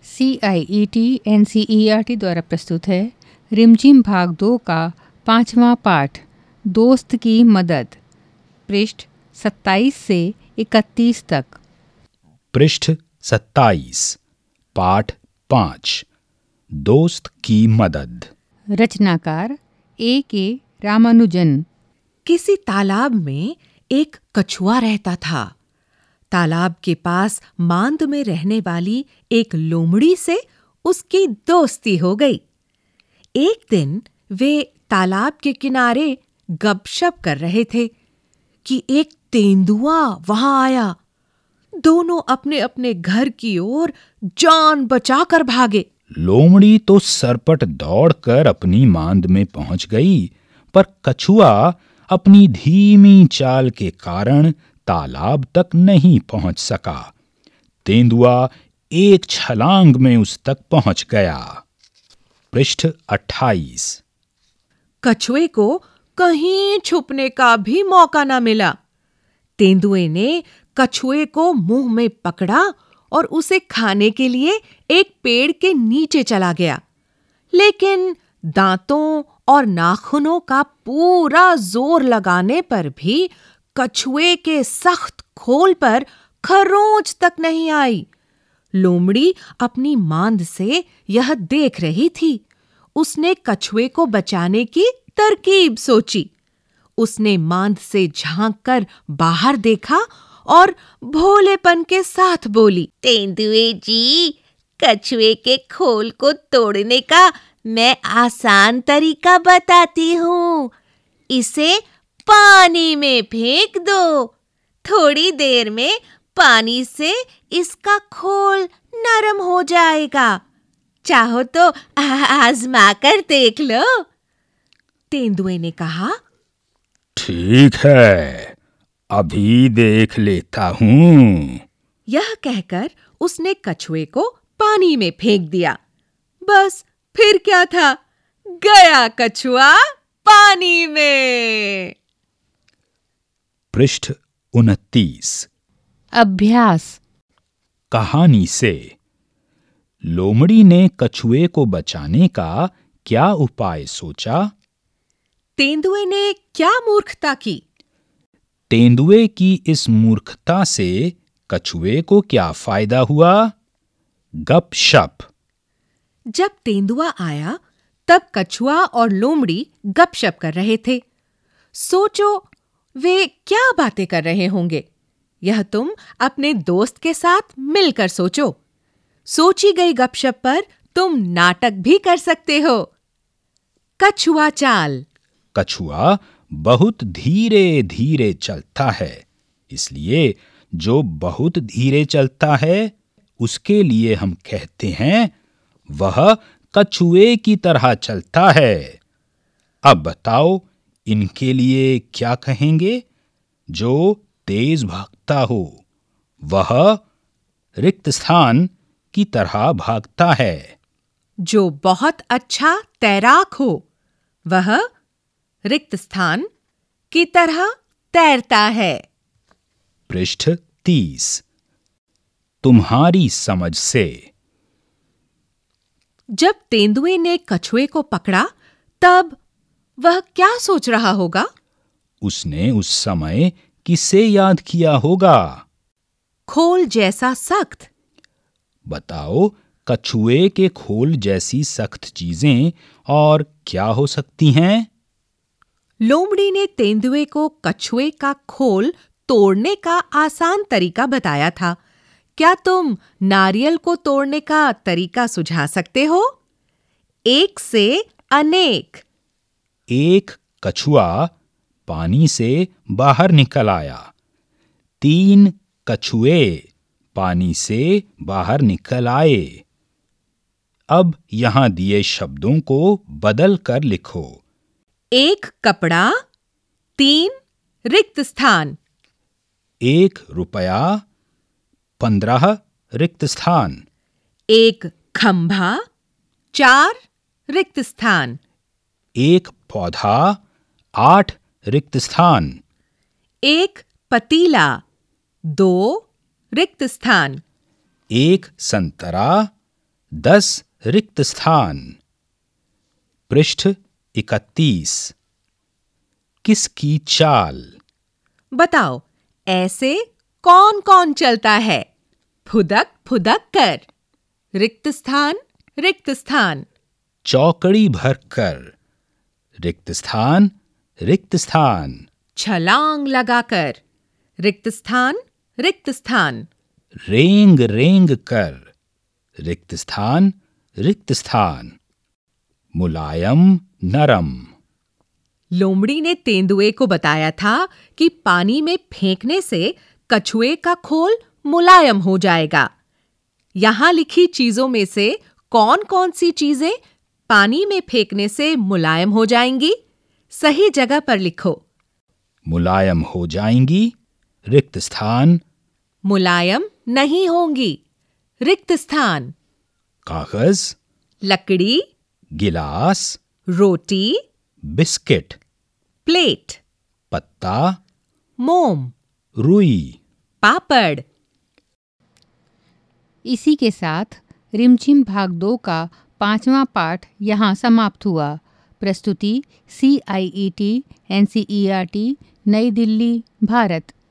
CIET NCERT द्वारा प्रस्तुत है रिमझिम भाग 2 का 5वां पाठ दोस्त की मदद, पृष्ठ 27 से 31 तक। पृष्ठ 27, पाठ 5, दोस्त की मदद। रचनाकार A.K. रामानुजन। किसी तालाब में एक कछुआ रहता था। तालाब के पास मांद में रहने वाली एक लोमड़ी से उसकी दोस्ती हो गई। एक दिन वे तालाब के किनारे गपशप कर रहे थे कि एक तेंदुआ वहां आया। दोनों अपने अपने घर की ओर जान बचाकर भागे। लोमड़ी तो सरपट दौड़कर अपनी मांद में पहुंच गई, पर कछुआ अपनी धीमी चाल के कारण तालाब तक नहीं पहुंच सका। तेंदुआ एक छलांग में उस तक पहुंच गया। पृष्ठ 28। कछुए को कहीं छुपने का भी मौका न मिला। तेंदुए ने कछुए को मुंह में पकड़ा और उसे खाने के लिए एक पेड़ के नीचे चला गया। लेकिन दांतों और नाखूनों का पूरा जोर लगाने पर भी कछुए के सख्त खोल पर खरोंच तक नहीं आई। लोमड़ी अपनी मांद से यह देख रही थी। उसने कछुए को बचाने की तरकीब सोची। उसने मांद से झांककर बाहर देखा और भोलेपन के साथ बोली, तेंदुए जी, कछुए के खोल को तोड़ने का मैं आसान तरीका बताती हूँ। इसे पानी में फेंक दो। थोड़ी देर में पानी से इसका खोल नरम हो जाएगा। चाहो तो आजमा कर देख लो। तेंदुए ने कहा, ठीक है, अभी देख लेता हूँ। यह कहकर उसने कछुए को पानी में फेंक दिया। बस फिर क्या था, गया कछुआ पानी में। पृष्ठ 29। अभ्यास। कहानी से लोमड़ी ने कछुए को बचाने का क्या उपाय सोचा? तेंदुए ने क्या मूर्खता की? तेंदुए की इस मूर्खता से कछुए को क्या फायदा हुआ? गपशप। जब तेंदुआ आया तब कछुआ और लोमड़ी गपशप कर रहे थे। सोचो वे क्या बातें कर रहे होंगे। यह तुम अपने दोस्त के साथ मिलकर सोचो। सोची गई गपशप पर तुम नाटक भी कर सकते हो। कछुआ चाल। कछुआ बहुत धीरे धीरे चलता है, इसलिए जो बहुत धीरे चलता है उसके लिए हम कहते हैं वह कछुए की तरह चलता है। अब बताओ इनके लिए क्या कहेंगे? जो तेज भागता हो वह रिक्त स्थान की तरह भागता है। जो बहुत अच्छा तैराक हो वह रिक्त स्थान की तरह तैरता है। पृष्ठ 30। तुम्हारी समझ से। जब तेंदुए ने कछुए को पकड़ा तब वह क्या सोच रहा होगा? उसने उस समय किसे याद किया होगा? खोल जैसा सख्त। बताओ कछुए के खोल जैसी सख्त चीजें और क्या हो सकती हैं? लोमड़ी ने तेंदुए को कछुए का खोल तोड़ने का आसान तरीका बताया था। क्या तुम नारियल को तोड़ने का तरीका सुझा सकते हो? एक से अनेक। एक कछुआ पानी से बाहर निकल आया। 3 कछुए पानी से बाहर निकल आए। अब यहां दिए शब्दों को बदल कर लिखो। 1 कपड़ा, 3 रिक्त स्थान। 1 रुपया, 15 रिक्त स्थान। 1 खंभा, 4 रिक्त स्थान। 1 पौधा, 8 रिक्त स्थान। 1 पतीला, 2 रिक्त स्थान। 1 संतरा, 10 रिक्त स्थान। पृष्ठ 31। किसकी चाल? बताओ, ऐसे कौन कौन चलता है? फुदक फुदक कर। रिक्त स्थान, रिक्त स्थान। चौकड़ी भर कर। रिक्त स्थान, रिक्त स्थान। छलांग लगाकर। रिक्त स्थान, रिक्त स्थान। रेंग रेंग कर। रिक्त स्थान, रिक्त स्थान। मुलायम नरम। लोमड़ी ने तेंदुए को बताया था कि पानी में फेंकने से कछुए का खोल मुलायम हो जाएगा। यहां लिखी चीजों में से कौन कौन सी चीजें पानी में फेंकने से मुलायम हो जाएंगी? सही जगह पर लिखो। मुलायम हो जाएंगी। रिक्त स्थान। मुलायम नहीं होंगी। रिक्त स्थान। कागज, लकड़ी, गिलास, रोटी, बिस्किट, प्लेट, पत्ता, मोम, रुई। पापड़। इसी के साथ रिमझिम भाग 2 का 5वां पाठ यहाँ समाप्त हुआ। प्रस्तुति CIET NCERT नई दिल्ली, भारत।